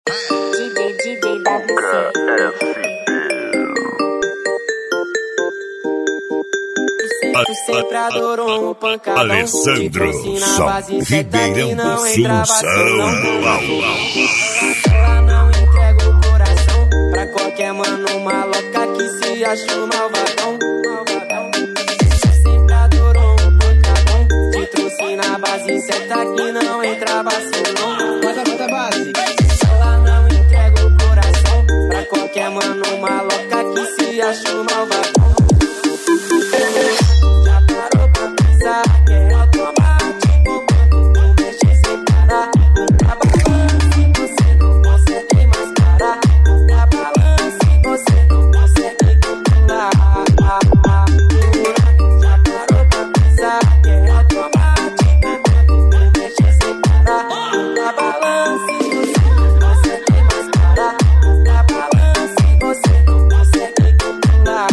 Tu sempre adorou um pancadão. Alessandro Ribeirão do Sul, São Paulo. Ela não entrega o coração pra qualquer mano maloca que se acha um malvadão. Tu sempre adorou um pancadão. Te trouxe na base certa que não entra vacilão. Bota base. Ela não entrega o coração pra qualquer mano maloca que se acha um malvadão. Que é automático quando tu mexe sem parar. Nunca balance, você não consegue mais parar. Nunca balance, você não consegue controlar. Já parou pra pensar que é automático quando tu mexe sem parar. Nunca balance, você não consegue mais parar. Nunca balance, você não consegue controlar.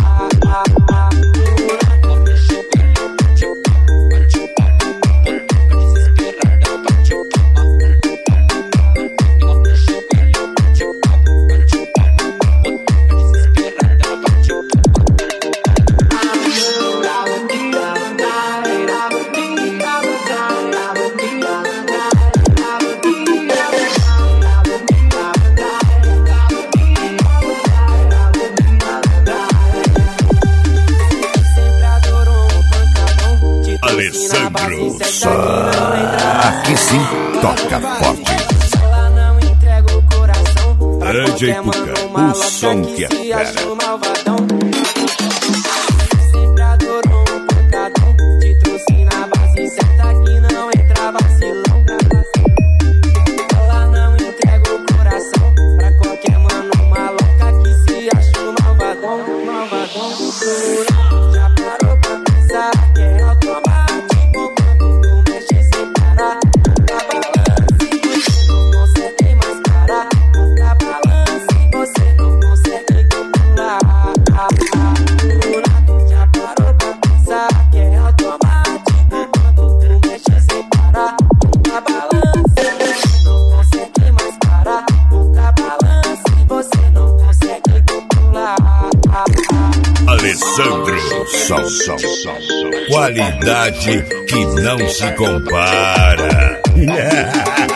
Alessandro, aqui sim toca forte. Ela não entrega o coração pra DJ qualquer Puka, mano o som que é se acha fera. um malvadão. Sempre adorou um pancadão. Te trouxe na base certa que não entra vacilão. Ela não entrega o coração pra qualquer mano maloca que se acha um malvadão. Já parou pra pensar que é automático quando tu mexe sem parar. Nunca balance, você não consegue mais parar. Nunca balance, você não consegue controlar. Já parou pra pensar que é automático quando tu mexe sem parar. Nunca balance, você não consegue mais parar. Nunca balance, você não consegue controlar. Alessandro, qualidade que não se compara.